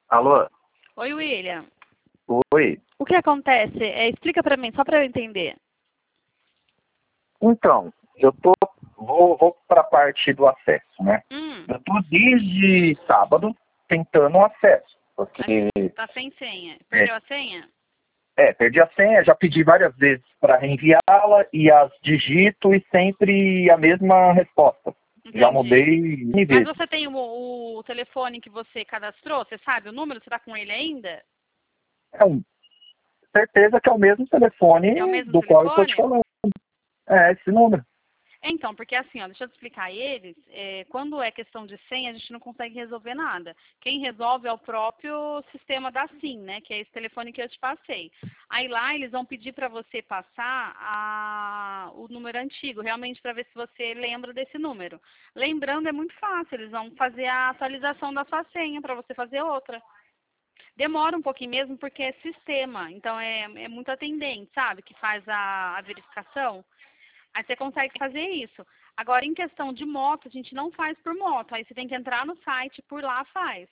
Alô? Oi, William. Oi. O que acontece? Explica pra mim, só pra eu entender. Então, vou para a parte do acesso, né? Eu tô desde sábado tentando o acesso, porque Tá sem senha. Perdeu a senha? perdi a senha, já pedi várias vezes para reenviá-la e as digito e sempre a mesma resposta. Entendi. Já mudei N Mas vezes. você tem o telefone que você cadastrou? Você sabe o número? Você tá com ele ainda? Certeza que é o mesmo telefone É o mesmo do qual eu tô te telefone? falando. É esse número. Então, porque assim, ó, deixa eu te explicar a eles, quando é questão de senha, a gente não consegue resolver nada. Quem resolve é o próprio sistema da SIM, né, que é esse telefone que eu te passei. Aí lá eles vão pedir para você passar o número antigo, realmente para ver se você lembra desse número. Lembrando é muito fácil, eles vão fazer a atualização da sua senha para você fazer outra. Demora um pouquinho mesmo porque é sistema, então é muito atendente, sabe, que faz a verificação. Aí você consegue fazer isso. Agora, em questão de moto, a gente não faz por moto. Aí você tem que entrar no site, por lá faz.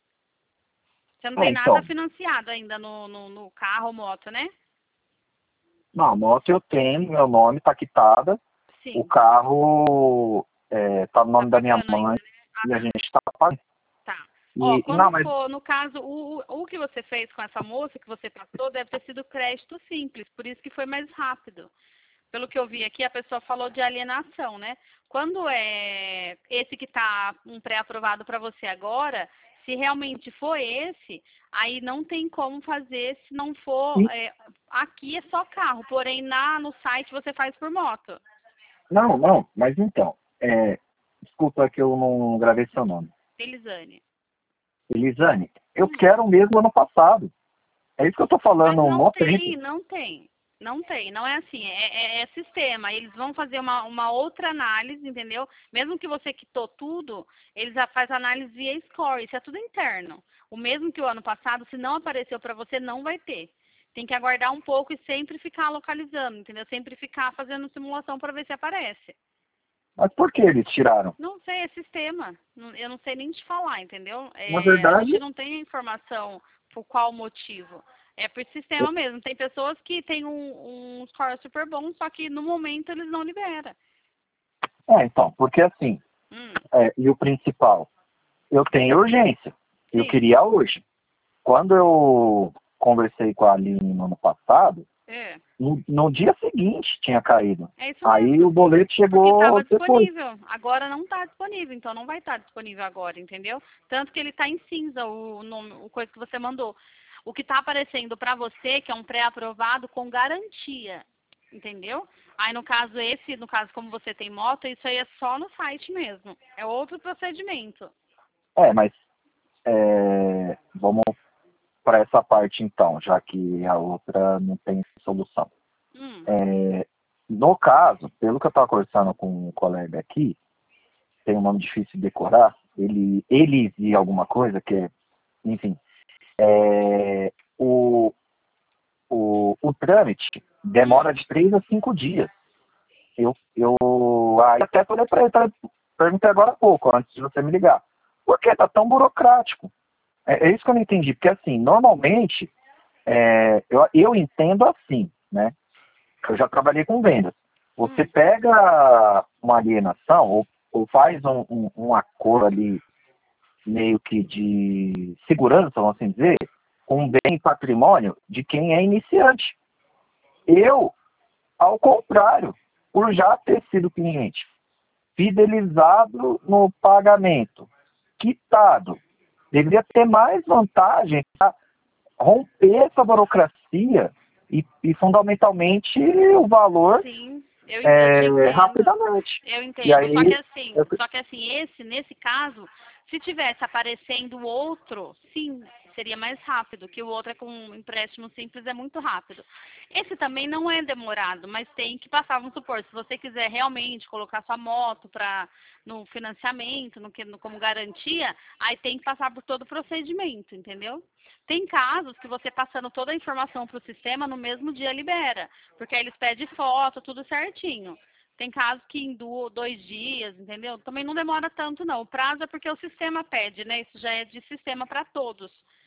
Você não tem nada Então, financiado ainda no carro ou moto, né? não, a moto eu tenho, meu nome tá quitada. O Sim. carro tá no Tá nome da minha pagando mãe ainda, né? Ah, e a tá. gente tá pagando. Tá. Ó, Não, quando mas for, no caso, o que você fez com essa moça que você passou deve ter sido crédito simples, por isso que foi mais rápido. Pelo que eu vi aqui, a pessoa falou de alienação, né? Quando é esse que está um pré-aprovado para você agora, se realmente for esse, aí não tem como fazer se não for. Aqui é só carro, porém no site você faz por moto. não, mas então, desculpa que eu não gravei seu nome. Elisane. Elisane, eu quero mesmo ano passado. É isso que eu tô falando Mas um não monte de tem, tempo. não tem. Não tem, não é assim, é sistema. Eles vão fazer uma outra análise, entendeu? Mesmo que você quitou tudo, eles já fazem análise via score, isso é tudo interno. O mesmo que o ano passado, se não apareceu para você, não vai ter. Tem que aguardar um pouco e sempre ficar localizando, entendeu? Sempre ficar fazendo simulação para ver se aparece. Mas por que eles tiraram? Não sei, é sistema. Eu não sei nem te falar, entendeu? Na A verdade, gente não tem informação por qual motivo. É por sistema mesmo. Tem pessoas que têm um score super bom, só que no momento eles não liberam. então, porque assim, Hum, e o principal, eu tenho urgência. Eu sim. queria hoje. Quando eu conversei com a Aline no ano passado, É. no dia seguinte tinha caído. É isso Aí o mesmo. boleto Porque chegou estava depois. disponível. Agora não está disponível, então não vai estar disponível agora, entendeu? Tanto que ele está em cinza, o nome, o coisa que você mandou. O que está aparecendo para você, que é um pré-aprovado com garantia, entendeu? Aí no caso como você tem moto, isso aí é só no site mesmo. É outro procedimento. Mas vamos para essa parte então, já que a outra não tem solução. Hum, No caso, pelo que eu estava conversando com um colega aqui, tem um nome difícil de decorar, ele e alguma coisa, enfim, o, o trâmite demora de 3 a 5 dias. Aí até falei para ele, perguntei agora há pouco, antes de você me ligar. Por que tá tão burocrático? É isso que eu não entendi, porque assim, normalmente, eu entendo assim, né? Eu já trabalhei com vendas. Você pega uma alienação ou faz um acordo ali meio que de segurança, vamos assim dizer, com um bem e patrimônio de quem é iniciante. Eu, ao contrário, por já ter sido cliente, fidelizado no pagamento, quitado, deveria ter mais vantagem para romper essa burocracia e fundamentalmente o valor sim, eu te entendo. rapidamente. Eu E entendo. aí, Só que assim, nesse caso, se tivesse aparecendo outro, sim, seria mais rápido, que o outro é com um empréstimo simples, é muito rápido. Esse também não é demorado, mas tem que passar, vamos supor, se você quiser realmente colocar sua moto no financiamento, como garantia, aí tem que passar por todo o procedimento, entendeu? Tem casos que você passando toda a informação para o sistema, no mesmo dia libera, porque aí eles pedem foto, tudo certinho. Tem casos que em 2 dias, entendeu? Também não demora tanto, não. O prazo é porque o sistema pede, né? Isso já é de sistema para todos.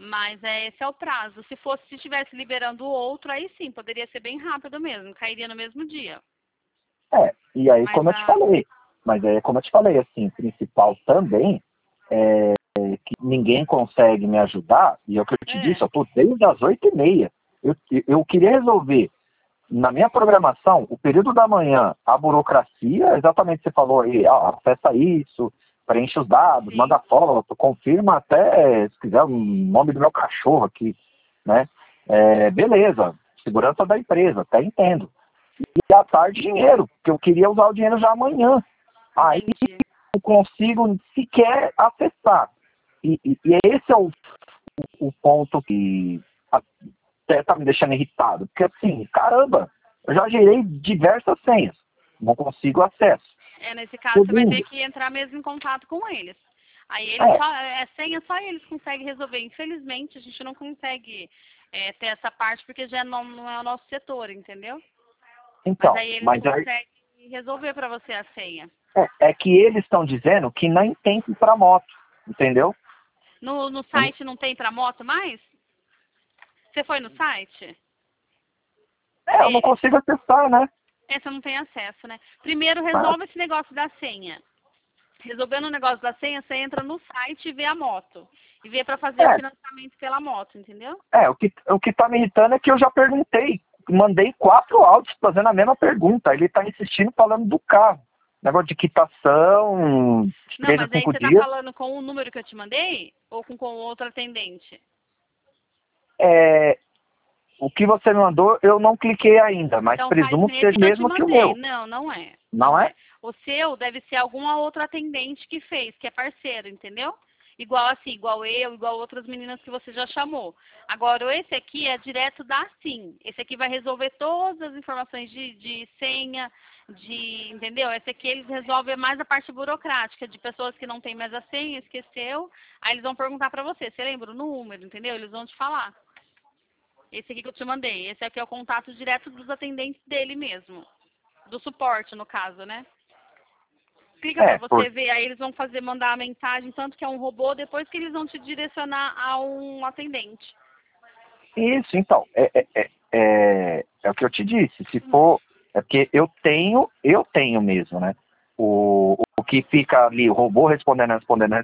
Mas esse é o prazo. Se estivesse liberando o outro, aí sim, poderia ser bem rápido mesmo, cairia no mesmo dia. E aí, Mas como eu te falei, assim, o principal também é que ninguém consegue me ajudar, e é o que eu te disse, eu estou desde as 8h30. Eu queria resolver, na minha programação, o período da manhã, a burocracia, exatamente o que você falou aí, acessa isso, preenche os dados, sim, manda foto, confirma até, se quiser, o nome do meu cachorro aqui, né? Beleza, segurança da empresa, até entendo. E à tarde, dinheiro, porque eu queria usar o dinheiro já amanhã. Aí entendi. não consigo sequer acessar. E esse é o ponto que até tá me deixando irritado. Porque assim, caramba, eu já gerei diversas senhas. Não consigo acesso. Nesse caso, você vai ter que entrar mesmo em contato com eles. Aí eles senha só eles conseguem resolver. Infelizmente, a gente não consegue ter essa parte porque já não é o nosso setor, entendeu? Então, mas aí eles conseguem resolver para você a senha. É que eles estão dizendo que nem tem para moto, entendeu? No site não tem para moto mais? Você foi no site? Eu não consigo acessar, né? Você não tem acesso, né? Primeiro resolve esse negócio da senha. Resolvendo o negócio da senha, você entra no site e vê a moto. E vê para fazer o financiamento pela moto, entendeu? O que tá me irritando é que eu já perguntei. Mandei 4 áudios fazendo a mesma pergunta. Ele tá insistindo falando do carro. Negócio de quitação, de 3 a 5 dias. Não, mas aí você tá falando com o número que eu te mandei? Ou com outro atendente? O que você me mandou, eu não cliquei ainda, mas então, presumo que seja mesmo que o meu. Não, não é. Não é? O seu deve ser alguma outra atendente que fez, que é parceiro, entendeu? Igual assim, igual eu, igual outras meninas que você já chamou. Agora, esse aqui é direto da SIM. Esse aqui vai resolver todas as informações de senha, entendeu? Esse aqui eles resolvem mais a parte burocrática, de pessoas que não têm mais a senha, esqueceu. Aí eles vão perguntar pra você, você lembra o número, entendeu? Eles vão te falar. Esse aqui que eu te mandei. Esse aqui é o contato direto dos atendentes dele mesmo. Do suporte, no caso, né? Clica pra você ver, aí eles vão mandar a mensagem, tanto que é um robô, depois que eles vão te direcionar a um atendente. Isso, então. É o que eu te disse. Se for. É porque eu tenho mesmo, né? O que fica ali, o robô respondendo.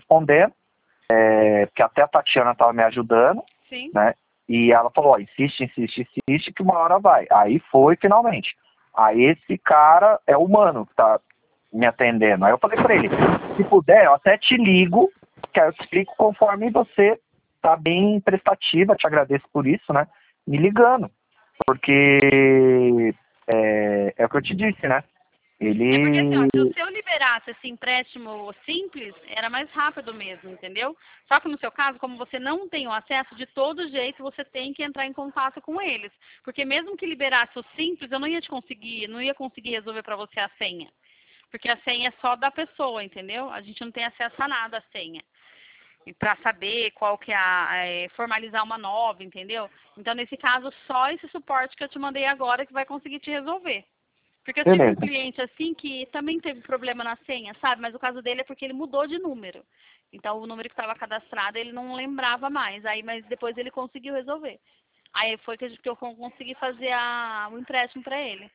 Porque até a Tatiana estava me ajudando. Sim. Né? E ela falou, insiste, que uma hora vai. Aí foi, finalmente. Aí esse cara é humano que tá me atendendo. Aí eu falei pra ele, se puder, eu até te ligo, que aí eu te explico conforme você tá bem prestativa, te agradeço por isso, né? Me ligando. Porque é o que eu te disse, né? Porque assim, ó, se o seu liberasse esse empréstimo simples, era mais rápido mesmo, entendeu? Só que no seu caso, como você não tem o acesso, de todo jeito você tem que entrar em contato com eles. Porque mesmo que liberasse o simples, eu não ia conseguir resolver para você a senha. Porque a senha é só da pessoa, entendeu? A gente não tem acesso a nada à senha. E para saber qual que é formalizar uma nova, entendeu? Então, nesse caso, só esse suporte que eu te mandei agora que vai conseguir te resolver. Porque eu tive um cliente assim que também teve problema na senha, sabe? Mas o caso dele é porque ele mudou de número. Então, o número que estava cadastrado, ele não lembrava mais. Mas depois ele conseguiu resolver. Aí foi que eu consegui fazer o empréstimo para ele.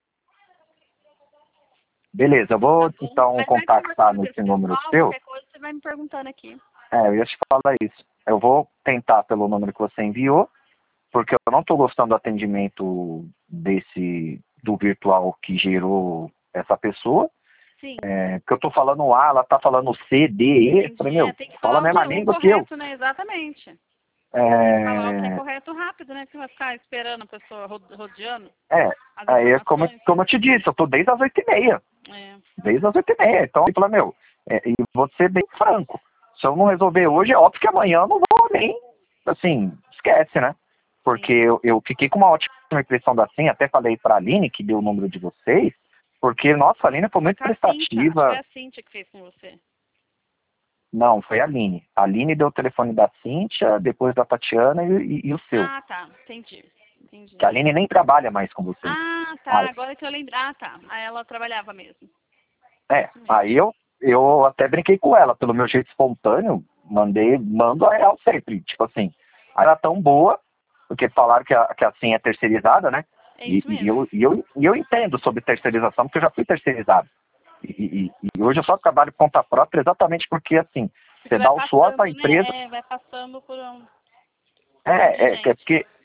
Beleza, eu vou então contactar nesse número seu. Qualquer coisa você vai me perguntando aqui. Eu ia te falar isso. Eu vou tentar pelo número que você enviou, porque eu não estou gostando do atendimento do virtual que gerou essa pessoa. Sim. Porque eu estou falando A, ela está falando C, D, E. Eu falei, tem que fala a mesma língua que eu. Né? Exatamente. Falar o que é correto rápido, né? Que você vai ficar esperando a pessoa rodeando. Aí, como eu te disse, eu estou desde as 8h30. Desde as 8h30. Então, eu falei, e vou ser bem franco. Se eu não resolver hoje, é óbvio que amanhã eu não vou nem, assim, esquece, né? Porque eu fiquei com uma ótima impressão da senha, até falei pra Aline, que deu o número de vocês, porque, nossa, a Aline foi muito prestativa. Foi a Cíntia que fez com você. Não, foi a Aline. A Aline deu o telefone da Cíntia, depois da Tatiana e o seu. Ah, tá. Entendi. Que a Aline nem trabalha mais com você. Ah, tá. Agora que eu lembro. Ah, tá. Aí ela trabalhava mesmo. Aí eu até brinquei com ela, pelo meu jeito espontâneo, mando a real sempre. Tipo assim, Era tão boa, porque falaram que a senha é terceirizada, né? É isso mesmo. E eu entendo sobre terceirização, porque eu já fui terceirizado. E hoje eu só trabalho por conta própria exatamente porque, assim, Porque você vai dá o suor passando, para a né? empresa. Vai passando por um monte de É gente. porque.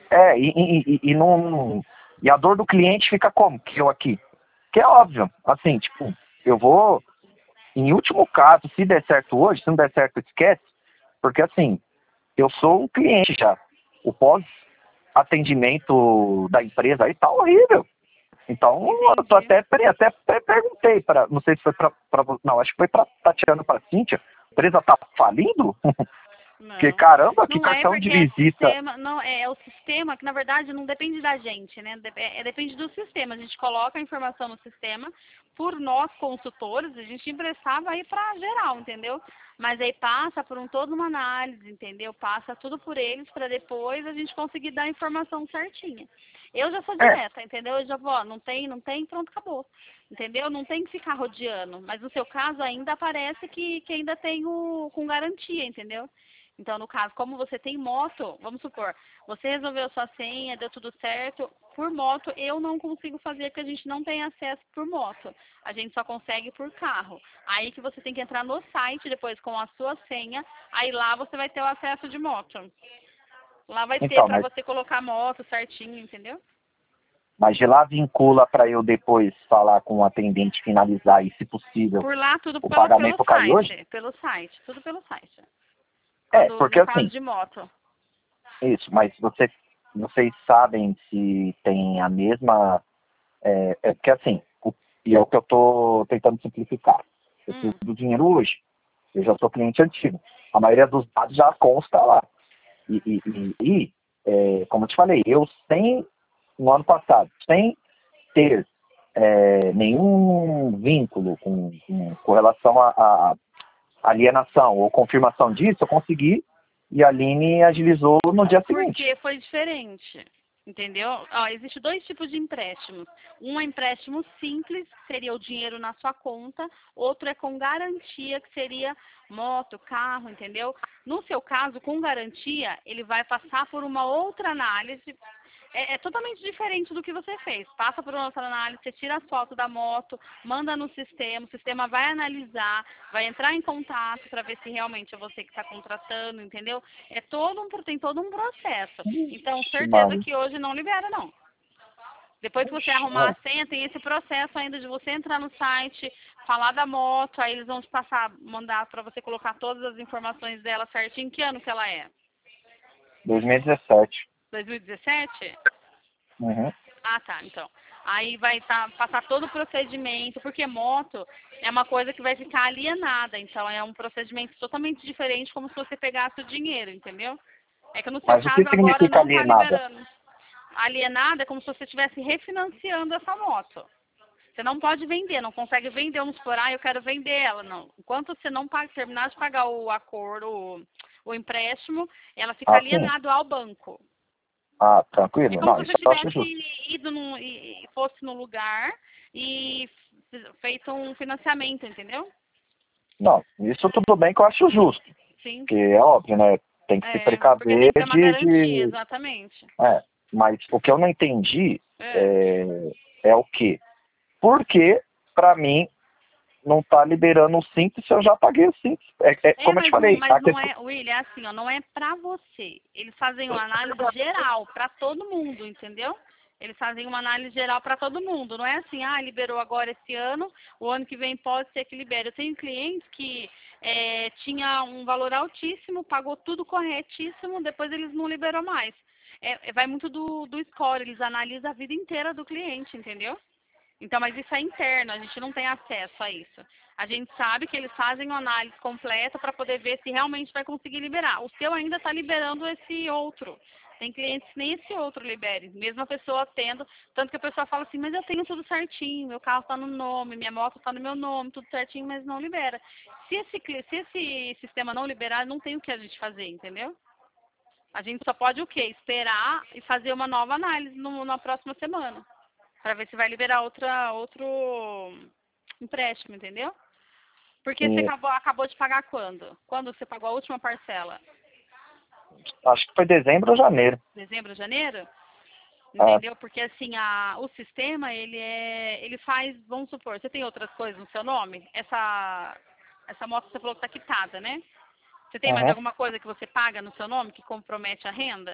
Não. E a dor do cliente fica como? Que eu aqui. Que é óbvio. Assim, tipo, eu vou. Em último caso, se der certo hoje, se não der certo, esquece. Porque, assim, eu sou um cliente já. O pós-atendimento da empresa aí tá horrível. Então, eu tô Entendi. até perguntei para, não sei se foi para, não, acho que foi para Tatiana, para Cíntia, a empresa tá falindo? Porque Não. caramba, que Não é cartão de porque é visita. sistema, não, é o sistema que na verdade não depende da gente, né? Depende do sistema. A gente coloca a informação no sistema, por nós consultores, a gente emprestava aí para geral, entendeu? Mas aí passa por toda uma análise, entendeu? Passa tudo por eles para depois a gente conseguir dar a informação certinha. Eu já sou É, direta, entendeu? Eu já vou, ó, não tem, pronto, acabou. Entendeu? Não tem que ficar rodeando. Mas no seu caso ainda aparece que ainda tem o com garantia, entendeu? Então, no caso, como você tem moto, vamos supor, você resolveu a sua senha, deu tudo certo, por moto eu não consigo fazer porque a gente não tem acesso por moto. A gente só consegue por carro. Aí que você tem que entrar no site depois com a sua senha, aí lá você vai ter o acesso de moto. Lá vai ter então, para você colocar a moto certinho, entendeu? mas de lá vincula para eu depois falar com o atendente, finalizar e, se possível, Por lá tudo o pelo pagamento cair hoje? site, tudo pelo site. É, Quando porque no caso assim, de moto. isso, mas vocês sabem se tem a mesma. Porque assim, e é o que eu estou tentando simplificar. Eu preciso Hum, do dinheiro hoje. Eu já sou cliente antigo. A maioria dos dados já consta lá. Como eu te falei, eu no ano passado, sem ter nenhum vínculo com relação à alienação ou confirmação disso, eu consegui e a Aline agilizou no dia seguinte. porque foi diferente. Entendeu? Ó, existe dois tipos de empréstimos. Um é empréstimo simples, que seria o dinheiro na sua conta. Outro é com garantia, que seria moto, carro, entendeu? No seu caso, com garantia, ele vai passar por uma outra análise. É totalmente diferente do que você fez. Passa por uma outra análise, você tira as fotos da moto, manda no sistema, o sistema vai analisar, vai entrar em contato para ver se realmente é você que está contratando, entendeu? Tem todo um processo. Então, Ixi, certeza Maria. que hoje não libera, não. Depois que você Ixi, arrumar a senha, tem esse processo ainda de você entrar no site, falar da moto, aí eles vão te passar, mandar para você colocar todas as informações dela certinho. Em que ano que ela é? 2017. 2017? Uhum. Ah, tá, então. Aí vai passar todo o procedimento, porque moto é uma coisa que vai ficar alienada, então é um procedimento totalmente diferente, como se você pegasse o dinheiro, entendeu? É que no seu Mas o que caso agora significa não está alienada? liberando. Alienada é como se você estivesse refinanciando essa moto. Você não pode vender, não consegue vender, vamos supor, eu quero vender ela, não. Enquanto você não terminar de pagar o acordo, o empréstimo, ela fica Ah, sim. alienada ao banco. Ah, É tranquilo. como se Não, você isso eu acho tivesse justo. ido e fosse no lugar e feito um financiamento, entendeu? Não, isso tudo bem que eu acho justo. Sim. Porque é óbvio, né? Tem que se Porque tem precaver que ter uma garantia, exatamente. mas o que eu não entendi É. é o quê? Por que, pra mim, não tá liberando o simples se eu já paguei o simples? Como eu te falei, Mas a não questão. é, William, é assim, ó, não é pra você. Eles fazem uma análise geral pra todo mundo, entendeu? Eles fazem uma análise geral para todo mundo. Não é assim, liberou agora esse ano, o ano que vem pode ser que libere. Eu tenho clientes que tinha um valor altíssimo, pagou tudo corretíssimo, depois eles não liberou mais. Vai muito do score, eles analisam a vida inteira do cliente, entendeu? Então, mas isso é interno, a gente não tem acesso a isso. A gente sabe que eles fazem uma análise completa para poder ver se realmente vai conseguir liberar. O seu ainda está liberando esse outro. Tem clientes que nem esse outro libere, mesmo a pessoa tendo, tanto que a pessoa fala assim, mas eu tenho tudo certinho, meu carro está no nome, minha moto está no meu nome, tudo certinho, mas não libera. Se esse sistema não liberar, não tem o que a gente fazer, entendeu? A gente só pode o quê? Esperar e fazer uma nova análise na próxima semana para ver se vai liberar outro empréstimo, entendeu? Porque você E, acabou de pagar quando? Quando você pagou a última parcela? Acho que foi dezembro ou janeiro. Dezembro, janeiro? Entendeu? Porque assim, o sistema, ele faz, vamos supor, você tem outras coisas no seu nome? Essa moto você falou que está quitada, né? Você tem mais Uhum. alguma coisa que você paga no seu nome que compromete a renda?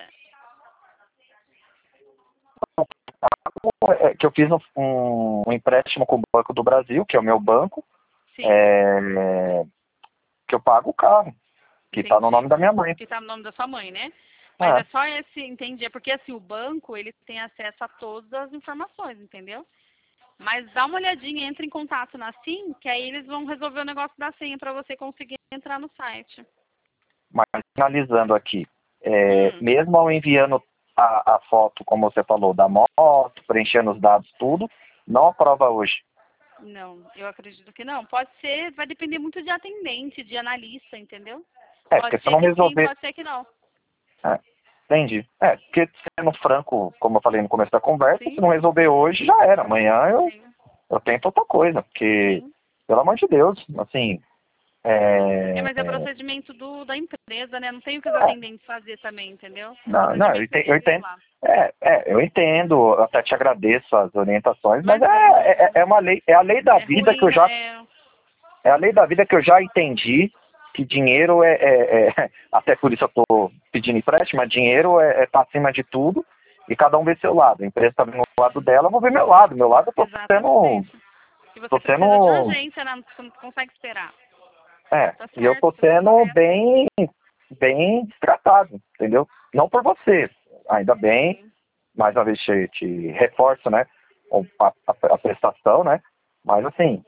É que eu fiz um empréstimo com o Banco do Brasil, que é o meu banco, Sim, que eu pago o carro, que está no nome entendi. da minha mãe. Que está no nome da sua mãe, né? Mas é É, só esse, entendi. É porque assim, o banco, ele tem acesso a todas as informações, entendeu? Mas dá uma olhadinha, entra em contato na SIM, que aí eles vão resolver o negócio da senha para você conseguir entrar no site. mas finalizando aqui, Hum, mesmo eu enviando a foto, como você falou, da moto, preenchendo os dados, tudo, não aprova hoje. não, eu acredito que não. Pode ser, vai depender muito de atendente, de analista, entendeu? Porque Pode se eu ser não que sim, resolver. pode ser que não. É, entendi. Porque sendo franco, como eu falei no começo da conversa, se Sim, não resolver hoje, já era. Amanhã sim, eu tento outra coisa, porque, sim. pelo amor de Deus, assim, Mas é procedimento da empresa, né? Não tem o que os é, atendentes fazer também, entendeu? não, Procedimento eu deles entendo. lá. Eu entendo, eu até te agradeço as orientações, mas Imagina, imagina. é uma lei, é a lei da É vida que ruim, eu já, é... é a lei da vida que eu já entendi que dinheiro até por isso eu estou pedindo empréstimo, mas dinheiro tá acima de tudo e cada um vê seu lado. A empresa está vendo o lado dela, eu vou ver meu lado. Meu lado eu Exatamente. E você tô precisa de sendo, urgência, né? Você não consegue esperar. Tá e eu certo, tô você tá sendo correto. bem tratado, entendeu? Não por você, ainda bem, Sim. mais uma vez te reforço, né, a prestação, né, mas assim,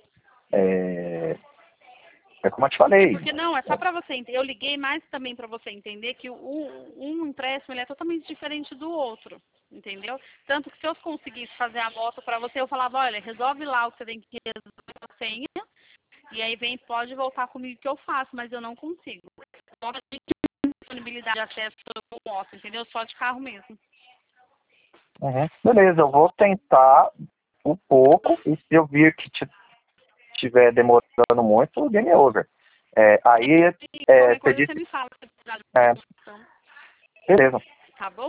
é como eu te É falei, porque não, é só para você entender. Eu liguei mais também para você entender que um empréstimo ele é totalmente diferente do outro, entendeu? Tanto que se eu conseguisse fazer a moto para você, eu falava, olha, resolve lá o que você tem que resolver a senha, e aí pode voltar comigo que eu faço, mas eu não consigo. Não tem disponibilidade de acesso com moto, entendeu? Só de carro mesmo. beleza, eu vou tentar um pouco e se eu vir que estiver demorando muito, game over. Aí, E qualquer você coisa você disse, me fala se precisar de é, informação. beleza, Tá bom?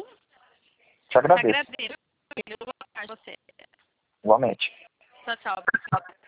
te Te agradeço, agradeço. Boa tarde a você. igualmente. Tchau, tchau.